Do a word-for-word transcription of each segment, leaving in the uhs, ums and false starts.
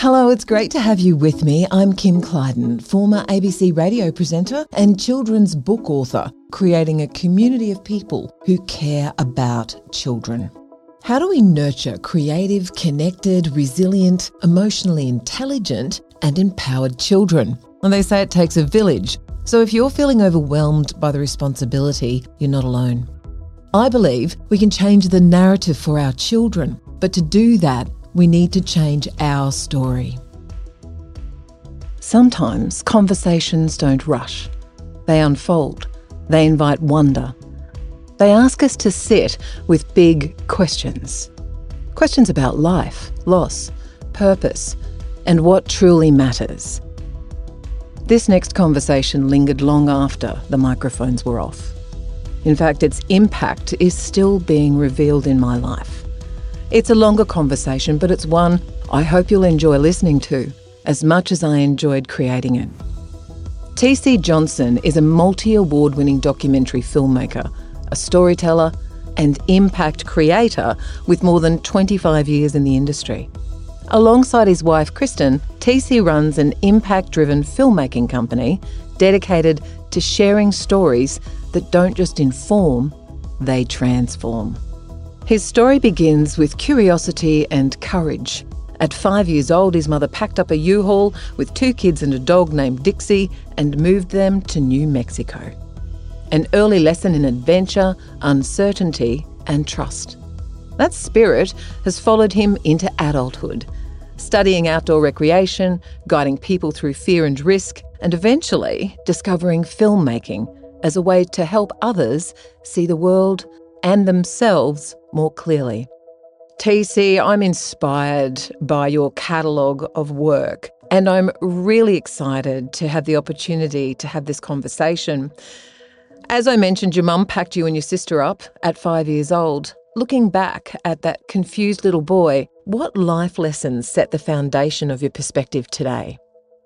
Hello, it's great to have you with me. I'm Kim Clyden, former A B C radio presenter and children's book author, creating a community of people who care about children. How do we nurture creative, connected, resilient, emotionally intelligent and empowered children? And they say it takes a village. So if you're feeling overwhelmed by the responsibility, you're not alone. I believe we can change the narrative for our children, but to do that, we need to change our story. Sometimes conversations don't rush. They unfold. They invite wonder. They ask us to sit with big questions. Questions about life, loss, purpose, and what truly matters. This next conversation lingered long after the microphones were off. In fact, its impact is still being revealed in my life. It's a longer conversation, but it's one I hope you'll enjoy listening to as much as I enjoyed creating it. T C Johnson is a multi-award winning documentary filmmaker, a storyteller and impact creator with more than twenty-five years in the industry. Alongside his wife Kristen, T C runs an impact-driven filmmaking company dedicated to sharing stories that don't just inform, they transform. His story begins with curiosity and courage. At five years old, his mother packed up a U-Haul with two kids and a dog named Dixie and moved them to New Mexico. An early lesson in adventure, uncertainty and trust. That spirit has followed him into adulthood, studying outdoor recreation, guiding people through fear and risk, and eventually discovering filmmaking as a way to help others see the world and themselves more clearly. T C, I'm inspired by your catalogue of work, and I'm really excited to have the opportunity to have this conversation. As I mentioned, your mum packed you and your sister up at five years old. Looking back at that confused little boy, what life lessons set the foundation of your perspective today?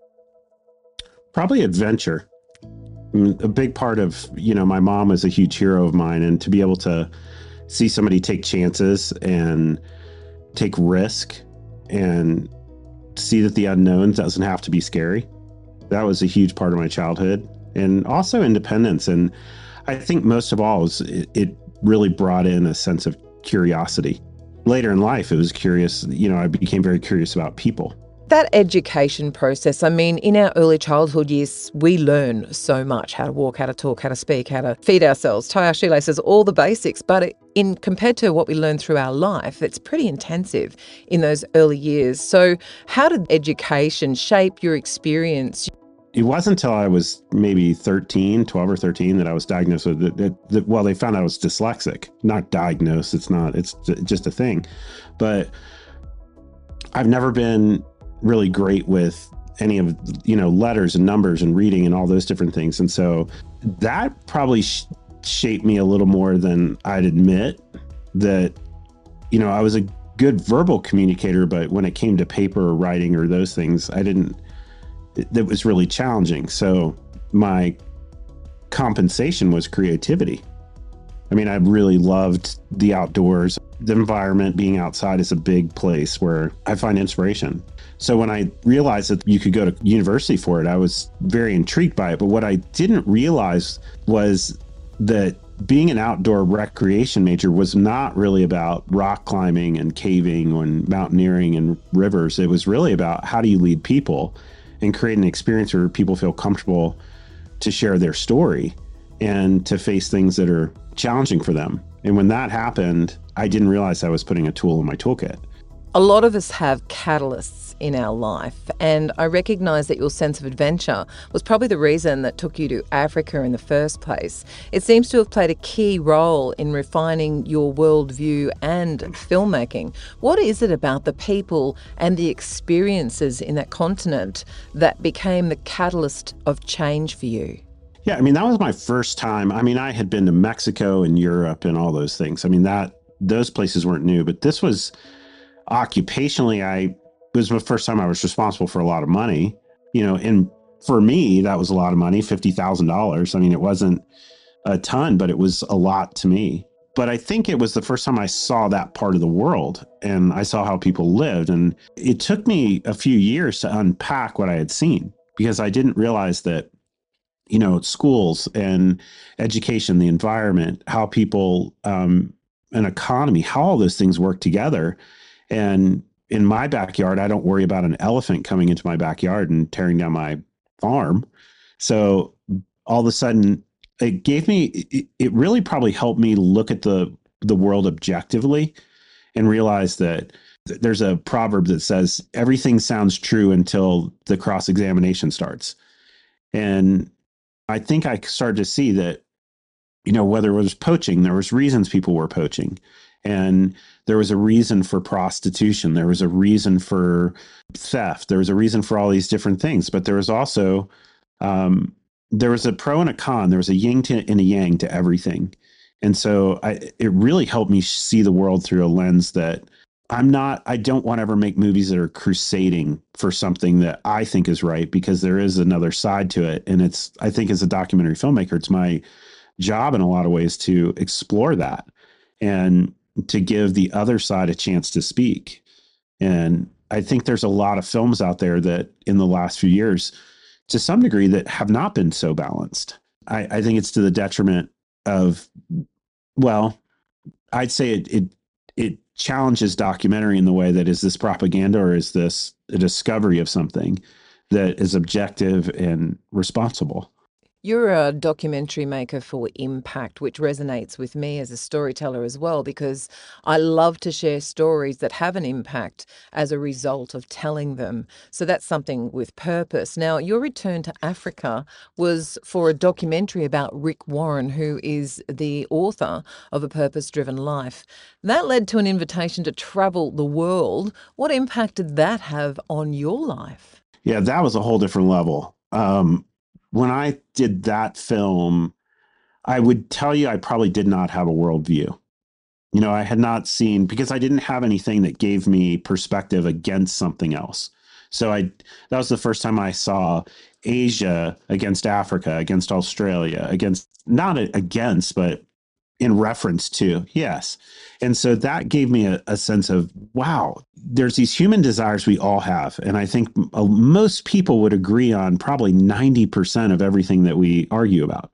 Probably adventure. I mean, a big part of, you know, my mom was a huge hero of mine, and to be able to see somebody take chances and take risk and see that the unknown doesn't have to be scary. That was a huge part of my childhood. And also independence. And I think most of all, was it, it really brought in a sense of curiosity. Later in life, it was curious, you know, I became very curious about people. That education process, I mean, in our early childhood years, we learn so much, how to walk, how to talk, how to speak, how to feed ourselves, tie our shoelaces, all the basics. But in compared to what we learn through our life, it's pretty intensive in those early years. So how did education shape your experience? It wasn't until I was maybe thirteen, twelve or thirteen that I was diagnosed with it. That, that, well, they found out I was dyslexic. Not diagnosed, it's not, it's just a thing. But I've never been really great with any of, you know, letters and numbers and reading and all those different things. And so that probably sh- shaped me a little more than I'd admit. That, you know, I was a good verbal communicator, but when it came to paper or writing or those things, I didn't, that was really challenging. So my compensation was creativity. I mean, I really loved the outdoors. The environment, being outside, is a big place where I find inspiration. So when I realized that you could go to university for it, I was very intrigued by it. But what I didn't realize was that being an outdoor recreation major was not really about rock climbing and caving and mountaineering and rivers. It was really about how do you lead people and create an experience where people feel comfortable to share their story and to face things that are challenging for them. And when that happened, I didn't realize I was putting a tool in my toolkit. A lot of us have catalysts in our life, and I recognise that your sense of adventure was probably the reason that took you to Africa in the first place. It seems to have played a key role in refining your worldview and filmmaking. What is it about the people and the experiences in that continent that became the catalyst of change for you? Yeah, I mean, that was my first time. I mean, I had been to Mexico and Europe and all those things. I mean, that those places weren't new, but this was occupationally, I it was the first time I was responsible for a lot of money, you know, and for me, that was a lot of money, fifty thousand dollars. I mean, it wasn't a ton, but it was a lot to me. But I think it was the first time I saw that part of the world and I saw how people lived. And it took me a few years to unpack what I had seen because I didn't realize that, you know, schools and education, the environment, how people, um, an economy, how all those things work together. And in my backyard, I don't worry about an elephant coming into my backyard and tearing down my farm. So all of a sudden, it gave me, it, it really probably helped me look at the, the world objectively and realize that there's a proverb that says everything sounds true until the cross-examination starts. And I think I started to see that, you know, whether it was poaching, there was reasons people were poaching. And there was a reason for prostitution. There was a reason for theft. There was a reason for all these different things. But there was also, um, there was a pro and a con. There was a yin to, and a yang to everything. And so I, it really helped me see the world through a lens that I'm not, I don't want to ever make movies that are crusading for something that I think is right, because there is another side to it. And it's, I think as a documentary filmmaker, it's my job in a lot of ways to explore that and to give the other side a chance to speak. And I think there's a lot of films out there that in the last few years, to some degree, that have not been so balanced. I, I think it's to the detriment of, well, I'd say it, it, it challenges documentary in the way that, is this propaganda or is this a discovery of something that is objective and responsible? You're a documentary maker for impact, which resonates with me as a storyteller as well, because I love to share stories that have an impact as a result of telling them. So that's something with purpose. Now, your return to Africa was for a documentary about Rick Warren, who is the author of A Purpose-Driven Life. That led to an invitation to travel the world. What impact did that have on your life? Yeah, that was a whole different level. Um, When I did that film, I would tell you I probably did not have a worldview. You know, I had not seen, because I didn't have anything that gave me perspective against something else. So I, that was the first time I saw Asia against Africa, against Australia, against, not against, but in reference to, yes. And so that gave me a, a sense of, wow, there's these human desires we all have. And I think most people would agree on probably ninety percent of everything that we argue about.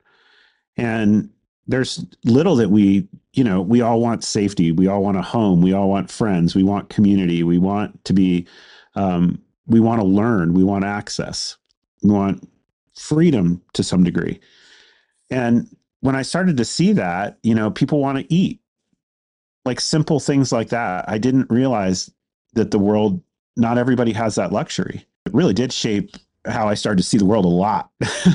And there's little that we, you know, we all want safety. We all want a home. We all want friends. We want community. We want to be, um, we want to learn. We want access. We want freedom to some degree. And when I started to see that, you know, people want to eat, like simple things like that. I didn't realize that the world, not everybody has that luxury. It really did shape how I started to see the world a lot.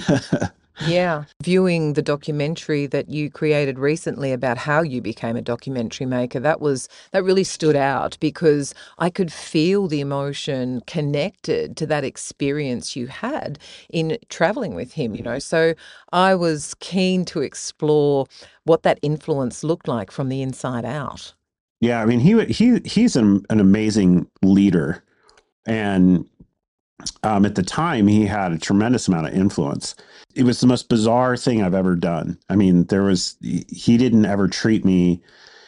Yeah. Viewing the documentary that you created recently about how you became a documentary maker, that was, that really stood out, because I could feel the emotion connected to that experience you had in traveling with him, you know. So I was keen to explore what that influence looked like from the inside out. Yeah, I mean, he he he's an, an amazing leader, and um, at the time, he had a tremendous amount of influence. It was the most bizarre thing I've ever done. I mean, there was, he didn't ever treat me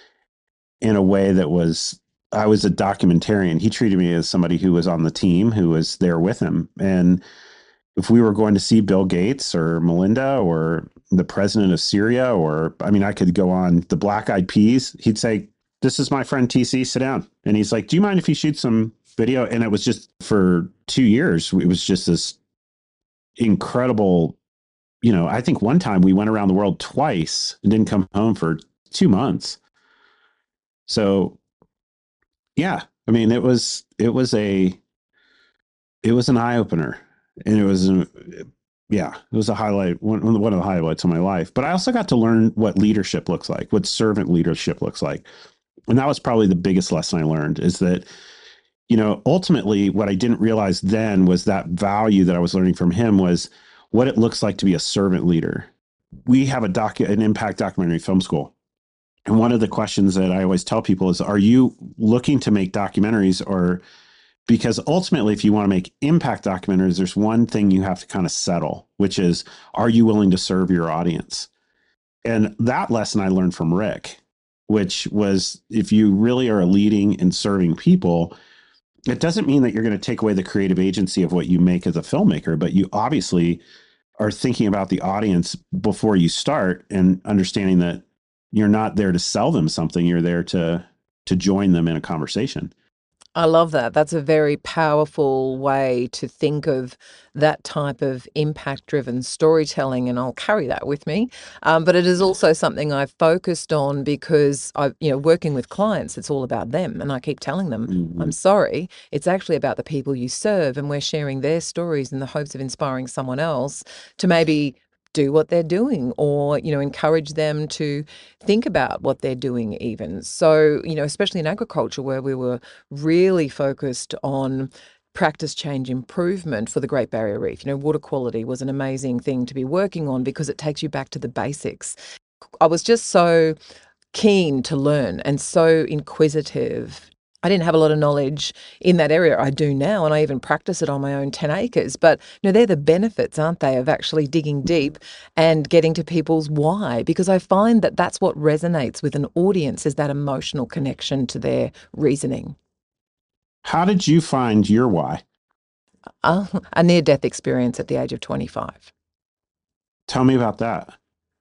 in a way that was, I was a documentarian. He treated me as somebody who was on the team, who was there with him. And if we were going to see Bill Gates or Melinda or the president of Syria, or, I mean, I could go on, the Black Eyed Peas, he'd say, "This is my friend T C, sit down." And he's like, "Do you mind if he shoots some video?" And it was just, for two years, it was just this incredible, you know, I think one time we went around the world twice and didn't come home for two months. So yeah, I mean, it was, it was a, it was an eye opener, and it was, yeah, it was a highlight, one, one of the highlights of my life. But I also got to learn what leadership looks like, what servant leadership looks like. And that was probably the biggest lesson I learned, is that, you know, ultimately what I didn't realize then was that value that I was learning from him was what it looks like to be a servant leader. We have a docu- an impact documentary film school. And one of the questions that I always tell people is, are you looking to make documentaries? Or, because ultimately, if you want to make impact documentaries, there's one thing you have to kind of settle, which is, are you willing to serve your audience? And that lesson I learned from Rick. which was if you really are leading and serving people, it doesn't mean that you're going to take away the creative agency of what you make as a filmmaker, but you obviously are thinking about the audience before you start and understanding that you're not there to sell them something. You're there to to join them in a conversation. I love that. That's a very powerful way to think of that type of impact-driven storytelling, and I'll carry that with me. Um, but it is also something I've focused on because I, you know, working with clients, it's all about them, and I keep telling them, Mm-hmm. I'm sorry, it's actually about the people you serve, and we're sharing their stories in the hopes of inspiring someone else to maybe do what they're doing, or you know, encourage them to think about what they're doing even. So, you know, especially in agriculture where we were really focused on practice change improvement for the Great Barrier Reef. You know, water quality was an amazing thing to be working on because it takes you back to the basics. I was just so keen to learn and so inquisitive. I didn't have a lot of knowledge in that area. I do now, and I even practice it on my own ten acres. But you know, they're the benefits, aren't they, of actually digging deep and getting to people's why? Because I find that that's what resonates with an audience, is that emotional connection to their reasoning. How did you find your why? Uh, a near-death experience at the age of twenty-five. Tell me about that.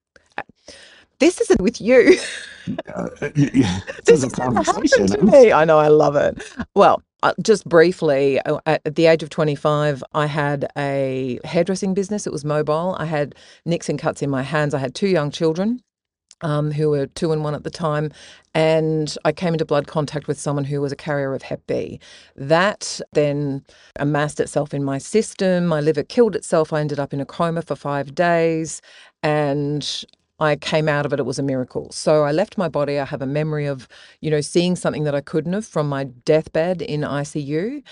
This isn't with you. Uh, this This is a has never happened conversation. to me. I know, I love it. Well, uh, just briefly, uh, at the age of twenty-five, I had a hairdressing business. It was mobile. I had nicks and cuts in my hands. I had two young children. Um, who were two and one at the time, and I came into blood contact with someone who was a carrier of Hep B. That then amassed itself in my system. My liver killed itself. I ended up in a coma for five days, and I came out of it. It was a miracle. So I left my body. I have a memory of, you know, seeing something that I couldn't have from my deathbed in I C U,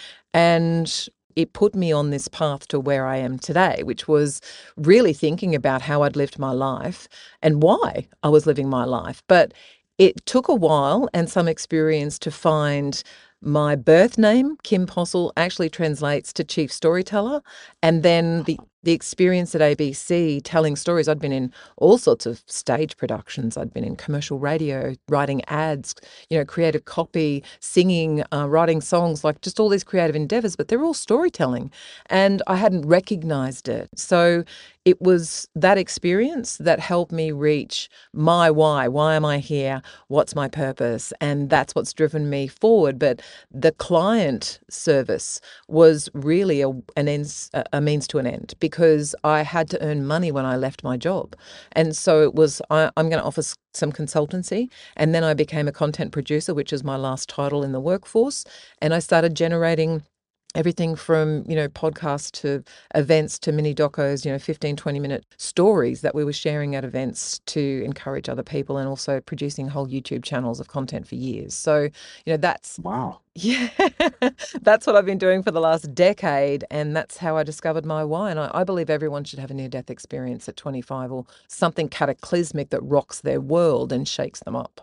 and it put me on this path to where I am today, which was really thinking about how I'd lived my life and why I was living my life. But it took a while and some experience to find my birth name, Kim Postle, actually translates to chief storyteller. And then the the experience at A B C telling stories. I'd been in all sorts of stage productions. I'd been in commercial radio, writing ads, you know, creative copy, singing, uh, writing songs, like just all these creative endeavors, but they're all storytelling. And I hadn't recognized it. So it was that experience that helped me reach my why. Why am I here? What's my purpose? And that's what's driven me forward. But the client service was really a, an ends, a means to an end, because I had to earn money when I left my job. And so it was, I, I'm going to offer some consultancy. And then I became a content producer, which is my last title in the workforce. And I started generating everything from, you know, podcasts to events to mini docos, you know, fifteen, twenty minute stories that we were sharing at events to encourage other people, and also producing whole YouTube channels of content for years. So, you know, that's, Wow. yeah, that's what I've been doing for the last decade. And that's how I discovered my why. And I, I believe everyone should have a near death experience at twenty-five, or something cataclysmic that rocks their world and shakes them up.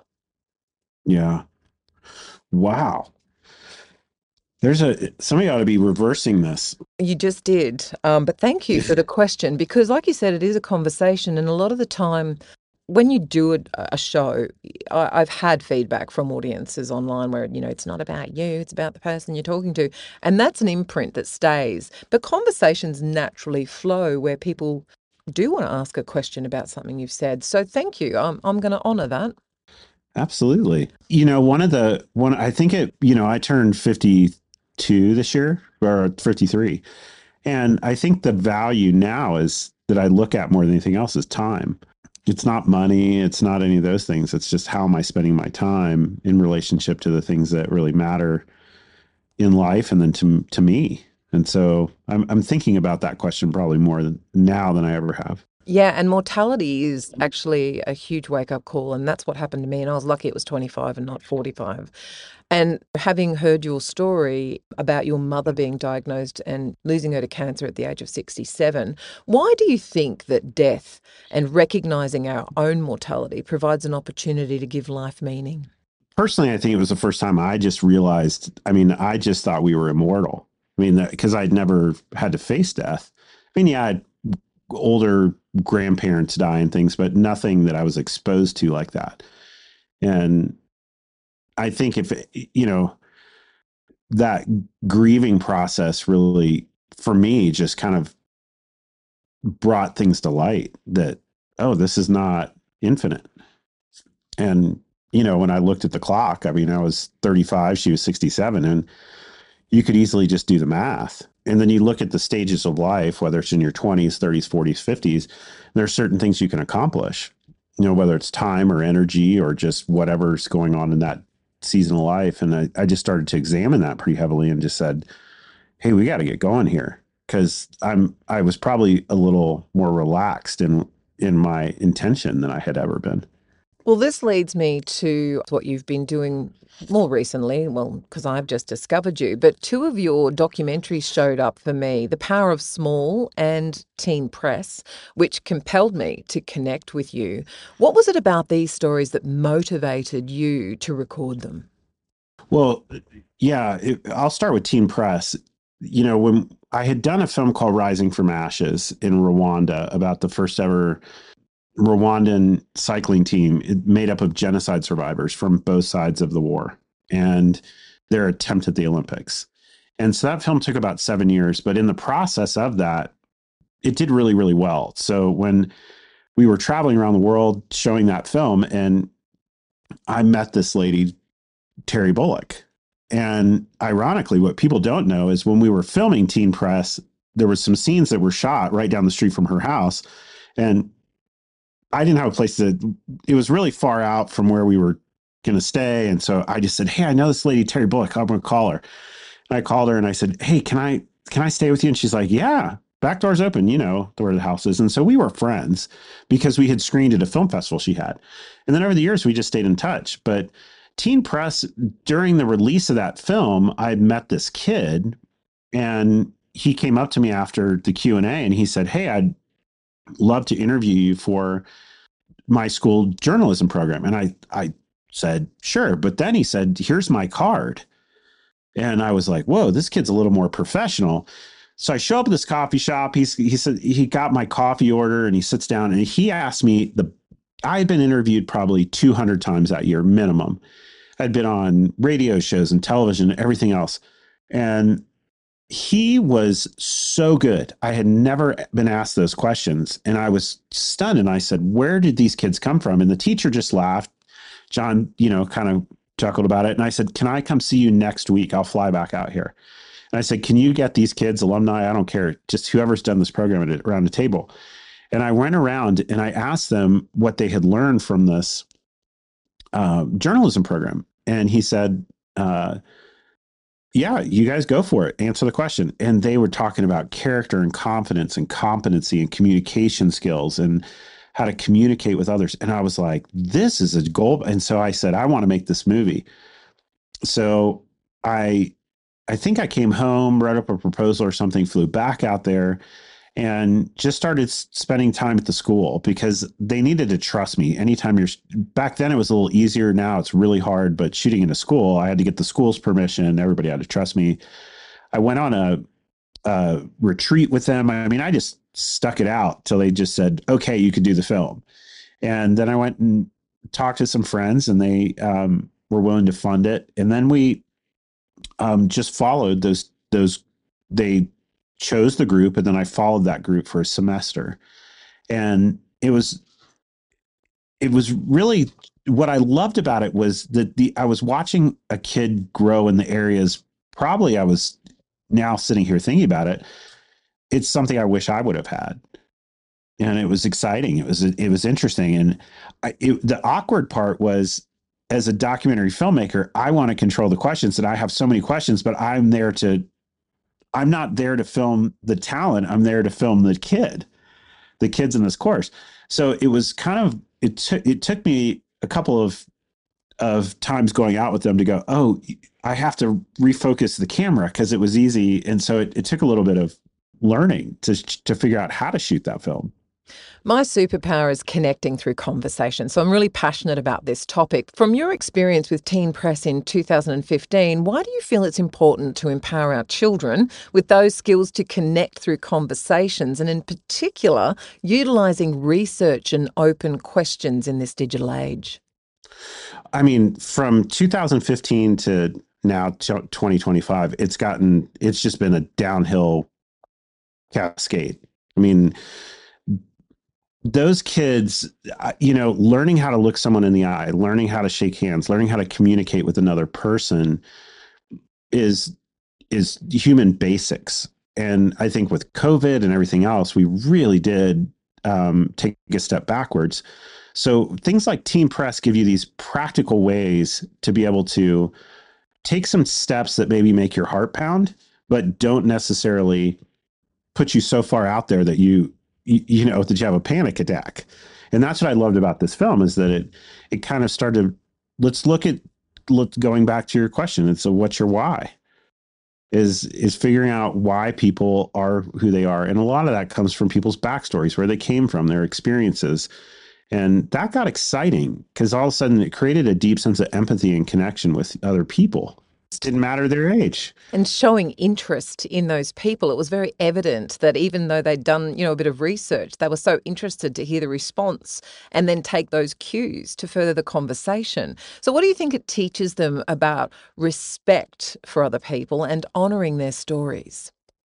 Yeah. Wow. There's a somebody ought to be reversing this. You just did. Um, but thank you for the question, because like you said, it is a conversation. And a lot of the time when you do a, a show, I, I've had feedback from audiences online where, you know, it's not about you, it's about the person you're talking to. And that's an imprint that stays. But conversations naturally flow where people do want to ask a question about something you've said. So thank you. I'm, I'm going to honor that. Absolutely. You know, one of the one I think it, you know, I turned fifty-two this year, or fifty-three. And I think the value now is that I look at more than anything else is time. It's not money, it's not any of those things. It's just how am I spending my time in relationship to the things that really matter in life, and then to to me. And so I'm I'm thinking about that question probably more than, now than I ever have. Yeah, and mortality is actually a huge wake-up call, and that's what happened to me. And I was lucky it was twenty-five and not forty-five. And having heard your story about your mother being diagnosed and losing her to cancer at the age of sixty-seven, why do you think that death and recognizing our own mortality provides an opportunity to give life meaning? Personally, I think it was the first time I just realized, I mean, I just thought we were immortal. I mean, because I'd never had to face death. I mean, yeah, I had older grandparents die and things, but nothing that I was exposed to like that. And I think if, you know, that grieving process really, for me, just kind of brought things to light that, oh, this is not infinite. And, you know, when I looked at the clock, I mean, I was thirty-five, she was sixty-seven, and you could easily just do the math. And then you look at the stages of life, whether it's in your twenties, thirties, forties, fifties, there are certain things you can accomplish, you know, whether it's time or energy or just whatever's going on in that season of life. And I, I just started to examine that pretty heavily and just said, hey, we got to get going here. Cause I'm, I was probably a little more relaxed in, in my intention than I had ever been. Well, this leads me to what you've been doing more recently, well, because I've just discovered you, but two of your documentaries showed up for me, The Power of Small and Teen Press, which compelled me to connect with you. What was it about these stories that motivated you to record them? Well, yeah, it, I'll start with Teen Press. You know, when I had done a film called Rising from Ashes in Rwanda about the first ever Rwandan cycling team made up of genocide survivors from both sides of the war and their attempt at the Olympics. And so that film took about seven years, but in the process of that, it did really, really well. So when we were traveling around the world showing that film, and I met this lady, Terry Bullock. And ironically, what people don't know is when we were filming Teen Press, there was some scenes that were shot right down the street from her house. And I didn't have a place to, it was really far out from where we were going to stay. And so I just said, hey, I know this lady, Terry Bullock, I'm going to call her. And I called her and I said, hey, can I, can I stay with you? And she's like, yeah, back door's open, you know, where the house is. And so we were friends because we had screened at a film festival she had. And then over the years, we just stayed in touch. But Teen Press, during the release of that film, I met this kid and he came up to me after the Q and A and he said, hey, I'd love to interview you for my school journalism program. And I, I said, sure. But then he said, here's my card. And I was like, whoa, this kid's a little more professional. So I show up at this coffee shop. He's, he said, he got my coffee order and he sits down and he asked me the, I had been interviewed probably two hundred times that year minimum. I'd been on radio shows and television and everything else. And he was so good. I had never been asked those questions. And I was stunned. And I said, where did these kids come from? And the teacher just laughed. John, you know, kind of chuckled about it. And I said, can I come see you next week? I'll fly back out here. And I said, can you get these kids, alumni? I don't care. Just whoever's done this program at, around the table. And I went around and I asked them what they had learned from this uh, journalism program. And he said, uh, yeah, you guys go for it. Answer the question. And they were talking about character and confidence and competency and communication skills and how to communicate with others. And I was like, this is a goal. And so I said, I want to make this movie. So I, I think I came home, wrote up a proposal or something, flew back out there and just started spending time at the school because they needed to trust me. Anytime you're back then, it was a little easier. Now it's really hard, but shooting in a school, I had to get the school's permission. Everybody had to trust me. I went on a, a retreat with them. I mean, I just stuck it out till they just said, okay, you could do the film. And then I went and talked to some friends and they um, were willing to fund it. And then we um, just followed those, those, they chose the group, and then I followed that group for a semester. And it was, it was really, what I loved about it was that the, I was watching a kid grow in the areas, probably I was now sitting here thinking about it. It's something I wish I would have had. And it was exciting. It was, it was interesting. And I, it, the awkward part was, as a documentary filmmaker, I want to control the questions, and I have so many questions, but I'm there to, I'm not there to film the talent. I'm there to film the kid, the kids in this course. So it was kind of, it took, it took me a couple of, of times going out with them to go, oh, I have to refocus the camera because it was easy. And so it, it took a little bit of learning to, to figure out how to shoot that film. My superpower is connecting through conversation, so I'm really passionate about this topic. From your experience with Teen Press in two thousand fifteen, why do you feel it's important to empower our children with those skills to connect through conversations, and in particular, utilising research and open questions in this digital age? I mean, from two thousand fifteen to now twenty twenty-five, it's gotten, it's just been a downhill cascade. I mean, those kids, you know, learning how to look someone in the eye, learning how to shake hands, learning how to communicate with another person is is human basics. And I think with COVID and everything else, we really did um, take a step backwards. So things like Teen Press give you these practical ways to be able to take some steps that maybe make your heart pound, but don't necessarily put you so far out there that you, you, you know, that you have a panic attack. And that's what I loved about this film, is that it, it kind of started, let's look at, let's going back to your question. It's a, what's your why? Is, is figuring out why people are who they are. And a lot of that comes from people's backstories, where they came from, their experiences. And that got exciting because all of a sudden it created a deep sense of empathy and connection with other people. It didn't matter their age. And showing interest in those people, it was very evident that even though they'd done, you know, a bit of research, they were so interested to hear the response and then take those cues to further the conversation. So what do you think it teaches them about respect for other people and honouring their stories?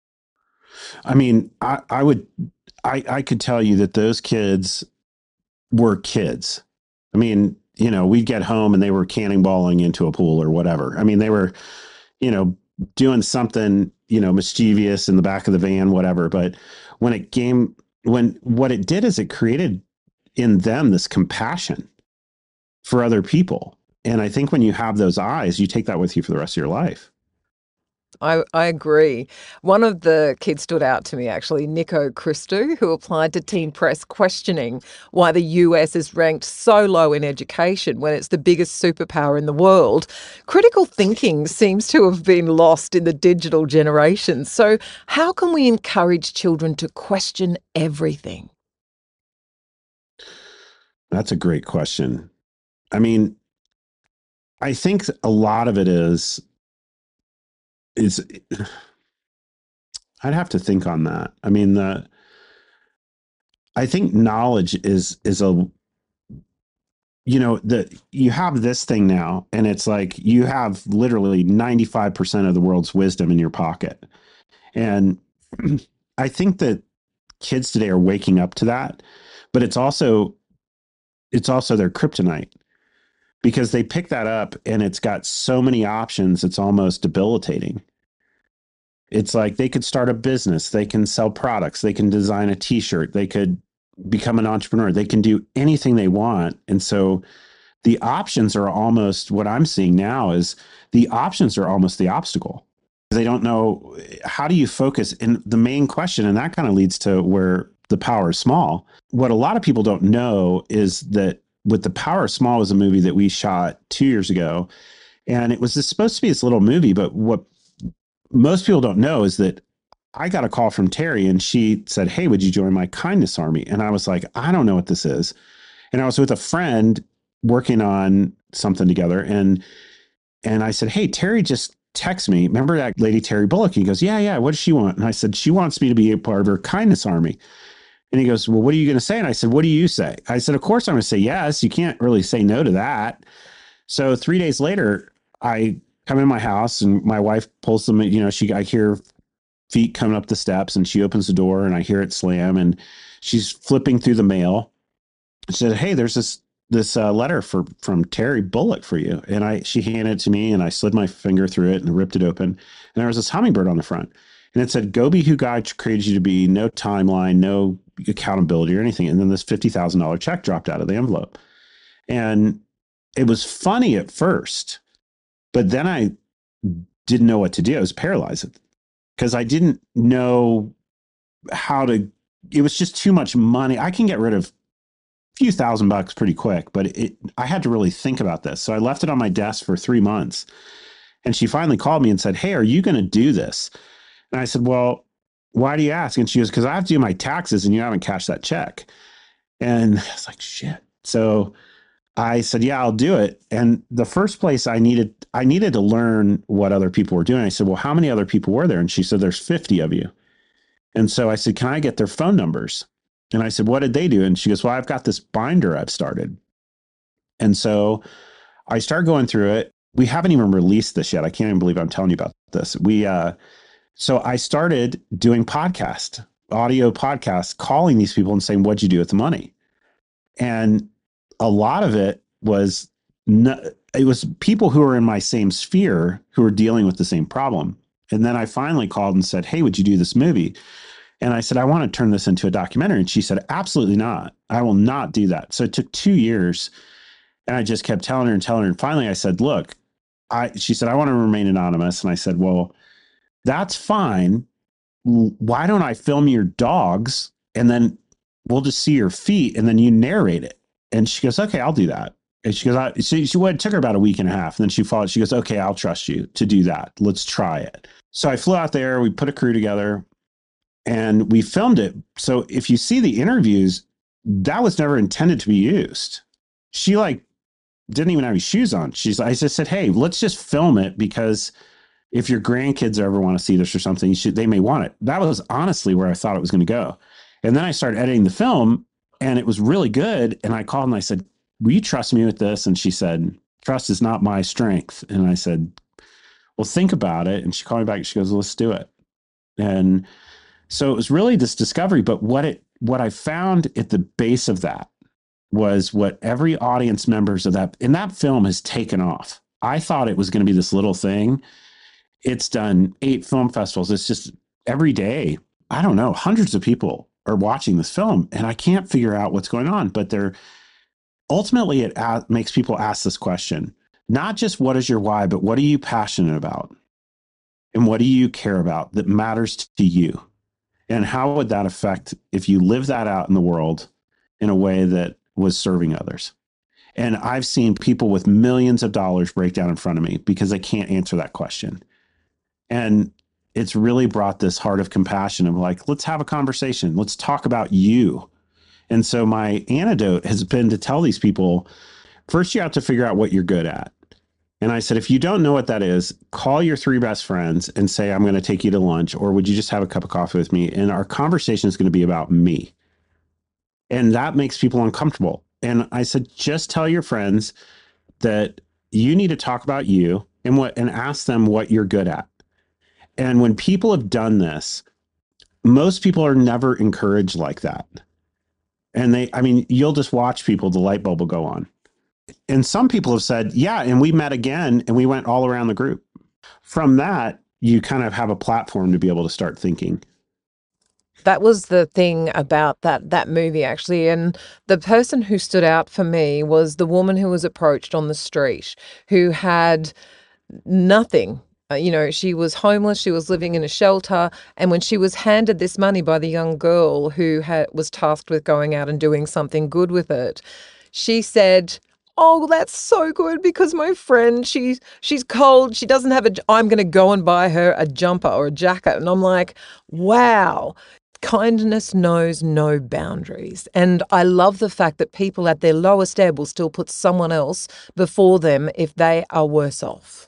I mean, I, I would, I, I could tell you that those kids were kids. I mean, you know, we'd get home and they were cannonballing into a pool or whatever. I mean, they were, you know, doing something, you know, mischievous in the back of the van, whatever. But when it came, when what it did is it created in them this compassion for other people. And I think when you have those eyes, you take that with you for the rest of your life. I, I agree. One of the kids stood out to me, actually, Nico Christou, who applied to Teen Press questioning why the U S is ranked so low in education when it's the biggest superpower in the world. Critical thinking seems to have been lost in the digital generation. So how can we encourage children to question everything? That's a great question. I mean, I think a lot of it is is I'd have to think on that. I mean, the I think knowledge is is a you know, the you have this thing now, and it's like you have literally ninety-five percent of the world's wisdom in your pocket. And I think that kids today are waking up to that, but it's also it's also their kryptonite, because they pick that up and it's got so many options, it's almost debilitating. It's like they could start a business, they can sell products, they can design a t-shirt, they could become an entrepreneur, they can do anything they want. And so the options are almost, what I'm seeing now is the options are almost the obstacle. They don't know, how do you focus? And the main question, and that kind of leads to where the power is small. What a lot of people don't know is that with The Power of Small was a movie that we shot two years ago. And it was this, supposed to be this little movie, but what most people don't know is that I got a call from Terry and she said, "Hey, would you join my kindness army?" And I was like, I don't know what this is. And I was with a friend working on something together. And, and I said, "Hey, Terry just text me. Remember that lady, Terry Bullock?" He goes, "Yeah, yeah. What does she want?" And I said, "She wants me to be a part of her kindness army." And he goes, "Well, what are you going to say?" And I said, "What do you say?" I said, "Of course I'm going to say yes. You can't really say no to that." So three days later, I come in my house and my wife pulls them, you know, she, I hear feet coming up the steps and she opens the door and I hear it slam and she's flipping through the mail. She said, "Hey, there's this, this uh, letter for, from Terry Bullock for you." And I, she handed it to me and I slid my finger through it and ripped it open. And there was this hummingbird on the front and it said, "Go be who God created you to be. No timeline, no accountability or anything." And then this fifty thousand dollars check dropped out of the envelope. And it was funny at first, but then I didn't know what to do. I was paralyzed because I didn't know how to, it was just too much money. I can get rid of a few thousand bucks pretty quick, but it, I had to really think about this. So I left it on my desk for three months and she finally called me and said, "Hey, are you going to do this?" And I said, "Well, why do you ask?" And she goes, "Because I have to do my taxes and you haven't cashed that check." And I was like, shit. So I said, "Yeah, I'll do it." And the first place I needed, I needed to learn what other people were doing. I said, "Well, how many other people were there?" And she said, "There's fifty of you." And so I said, "Can I get their phone numbers?" And I said, "What did they do?" And she goes, "Well, I've got this binder I've started." And so I started going through it. We haven't even released this yet. I can't even believe I'm telling you about this. We, uh, so I started doing podcast, audio podcasts, calling these people and saying, what'd you do with the money? And a lot of it was, no, it was people who were in my same sphere who were dealing with the same problem. And then I finally called and said, hey, would you do this movie? And I said, I want to turn this into a documentary. And she said, absolutely not. I will not do that. So it took two years. And I just kept telling her and telling her. And finally I said, look, I, she said, I want to remain anonymous. And I said, well, that's fine. Why don't I film your dogs and then we'll just see your feet and then you narrate it. And she goes, okay, I'll do that. And she goes, I, she, she went, it took her about a week and a half. And then she followed, she goes, okay, I'll trust you to do that. Let's try it. So I flew out there, we put a crew together and we filmed it. So if you see the interviews, that was never intended to be used. She like didn't even have any shoes on. She's, I just said, hey, let's just film it because if your grandkids ever want to see this or something, you should, they may want it. That was honestly where I thought it was going to go. And then I started editing the film and it was really good. And I called and I said, will you trust me with this? And she said, trust is not my strength. And I said, well, think about it. And she called me back and she goes, well, let's do it. And so it was really this discovery. But what it, what I found at the base of that was what every audience members of that, in that film has taken off. I thought it was going to be this little thing. It's done eight film festivals. It's just every day, I don't know, hundreds of people are watching this film and I can't figure out what's going on, but they're ultimately, it a- makes people ask this question, not just what is your why, but what are you passionate about? And what do you care about that matters to you? And how would that affect if you live that out in the world in a way that was serving others? And I've seen people with millions of dollars break down in front of me because they can't answer that question. And it's really brought this heart of compassion of like, let's have a conversation. Let's talk about you. And so my antidote has been to tell these people, first you have to figure out what you're good at. And I said, if you don't know what that is, call your three best friends and say, I'm going to take you to lunch, or would you just have a cup of coffee with me? And our conversation is going to be about me. And that makes people uncomfortable. And I said, just tell your friends that you need to talk about you and what, and ask them what you're good at. And when people have done this, most people are never encouraged like that. And they, I mean, you'll just watch people, the light bulb will go on. And some people have said, yeah, and we met again and we went all around the group. From that, you kind of have a platform to be able to start thinking. That was the thing about that that movie, actually. And the person who stood out for me was the woman who was approached on the street, who had nothing. Uh, you know, she was homeless, she was living in a shelter. And when she was handed this money by the young girl who had, was tasked with going out and doing something good with it, she said, oh, that's so good because my friend, she's, she's cold. She doesn't have a, I'm going to go and buy her a jumper or a jacket. And I'm like, wow. Kindness knows no boundaries. And I love the fact that people at their lowest ebb will still put someone else before them if they are worse off.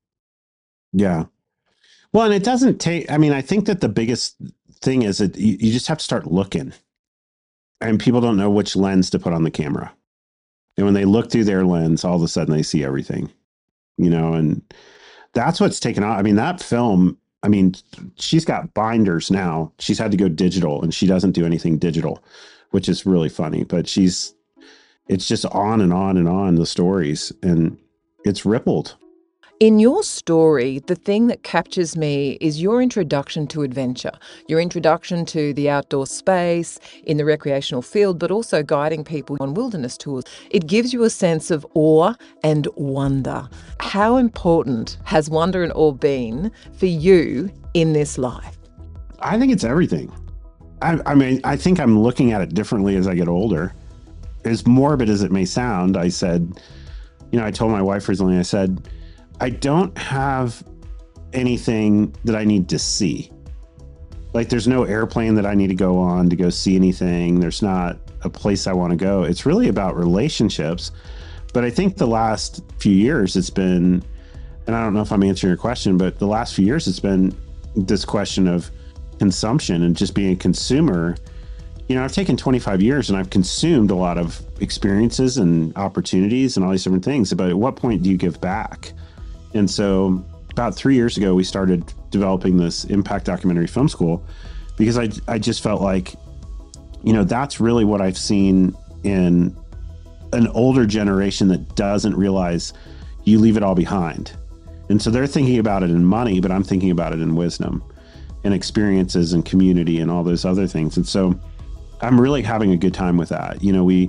Yeah. Well, and it doesn't take, I mean, I think that the biggest thing is that you, you just have to start looking. And people don't know which lens to put on the camera. And when they look through their lens, all of a sudden they see everything, you know, and that's what's taken out. I mean, that film, I mean, she's got binders now. She's had to go digital and she doesn't do anything digital, which is really funny, but she's, it's just on and on and on the stories and it's rippled. In your story, the thing that captures me is your introduction to adventure, your introduction to the outdoor space, in the recreational field, but also guiding people on wilderness tours. It gives you a sense of awe and wonder. How important has wonder and awe been for you in this life? I think it's everything. I, I mean, I think I'm looking at it differently as I get older. As morbid as it may sound, I said, you know, I told my wife recently, I said, I don't have anything that I need to see. Like there's no airplane that I need to go on to go see anything. There's not a place I want to go. It's really about relationships. But I think the last few years it's been, and I don't know if I'm answering your question, but the last few years it's been this question of consumption and just being a consumer you know, I've taken twenty-five years and I've consumed a lot of experiences and opportunities and all these different things. But at what point do you give back? And so about three years ago, we started developing this Impact Documentary Film School because I, I just felt like, you know, that's really what I've seen in an older generation that doesn't realize you leave it all behind. And so they're thinking about it in money, but I'm thinking about it in wisdom and experiences and community and all those other things. And so I'm really having a good time with that. You know, we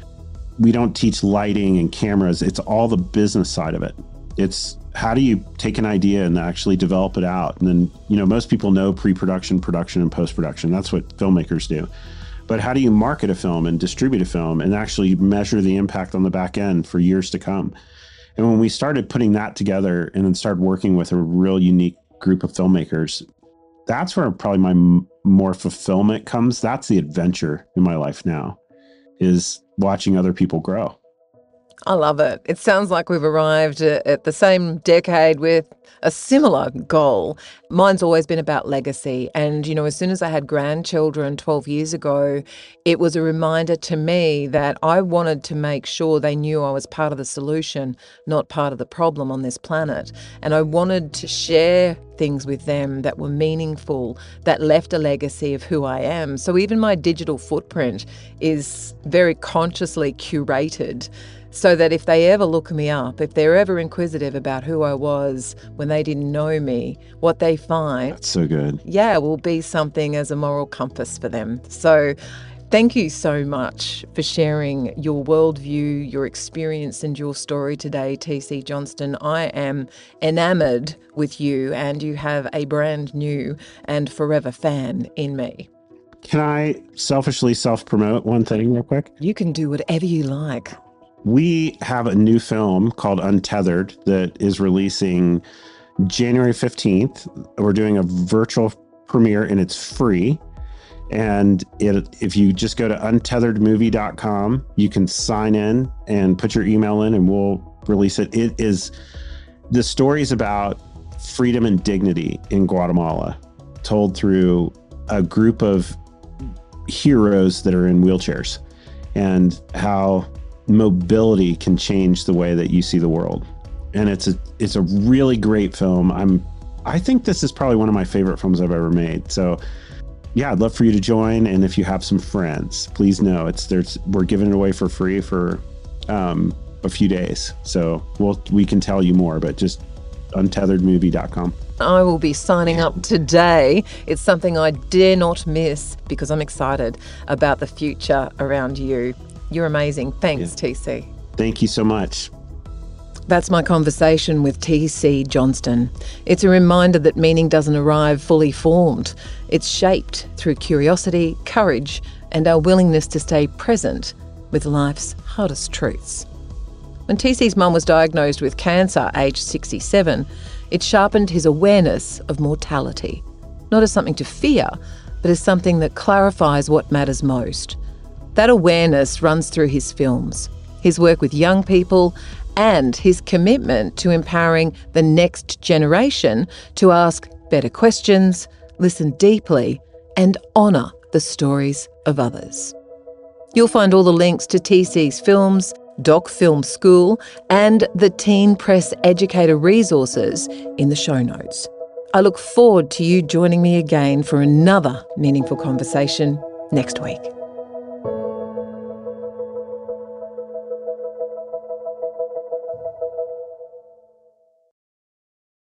we don't teach lighting and cameras. It's all the business side of it. It's how do you take an idea and actually develop it out? And then, you know, most people know pre-production, production, and post-production. That's what filmmakers do. But how do you market a film and distribute a film and actually measure the impact on the back end for years to come? And when we started putting that together and then started working with a real unique group of filmmakers, that's where probably my m- more fulfillment comes. That's the adventure in my life now, is watching other people grow. I love it. It sounds like we've arrived at the same decade with a similar goal. Mine's always been about legacy. And, you know, as soon as I had grandchildren twelve years ago, it was a reminder to me that I wanted to make sure they knew I was part of the solution, not part of the problem on this planet. And I wanted to share things with them that were meaningful, that left a legacy of who I am. So even my digital footprint is very consciously curated, so that if they ever look me up, if they're ever inquisitive about who I was when they didn't know me, what they find, That's so good. yeah, will be something as a moral compass for them. So thank you so much for sharing your worldview, your experience and your story today, T C Johnston. I am enamoured with you, and you have a brand new and forever fan in me. Can I selfishly self-promote one thing real quick? You can do whatever you like. We have a new film called Untethered that is releasing January fifteenth. We're doing a virtual premiere and it's free. And it, if you just go to untethered movie dot com, you can sign in and put your email in and we'll release it. It is, the story is about freedom and dignity in Guatemala, told through a group of heroes that are in wheelchairs, and how mobility can change the way that you see the world. And it's a it's a really great film. I'm I think this is probably one of my favorite films I've ever made. So yeah, I'd love for you to join. And if you have some friends, please know it's there's we're giving it away for free for um, a few days. So we'll we can tell you more, but just untethered movie dot com. I will be signing up today. It's something I dare not miss because I'm excited about the future around you. You're amazing. Thanks, yeah. T C. Thank you so much. That's my conversation with T C Johnston. It's a reminder that meaning doesn't arrive fully formed. It's shaped through curiosity, courage, and our willingness to stay present with life's hardest truths. When T C's mum was diagnosed with cancer, aged sixty-seven, it sharpened his awareness of mortality, not as something to fear, but as something that clarifies what matters most. That awareness runs through his films, his work with young people, and his commitment to empowering the next generation to ask better questions, listen deeply, and honour the stories of others. You'll find all the links to T C's films, Doc Film School, and the Teen Press Educator resources in the show notes. I look forward to you joining me again for another meaningful conversation next week.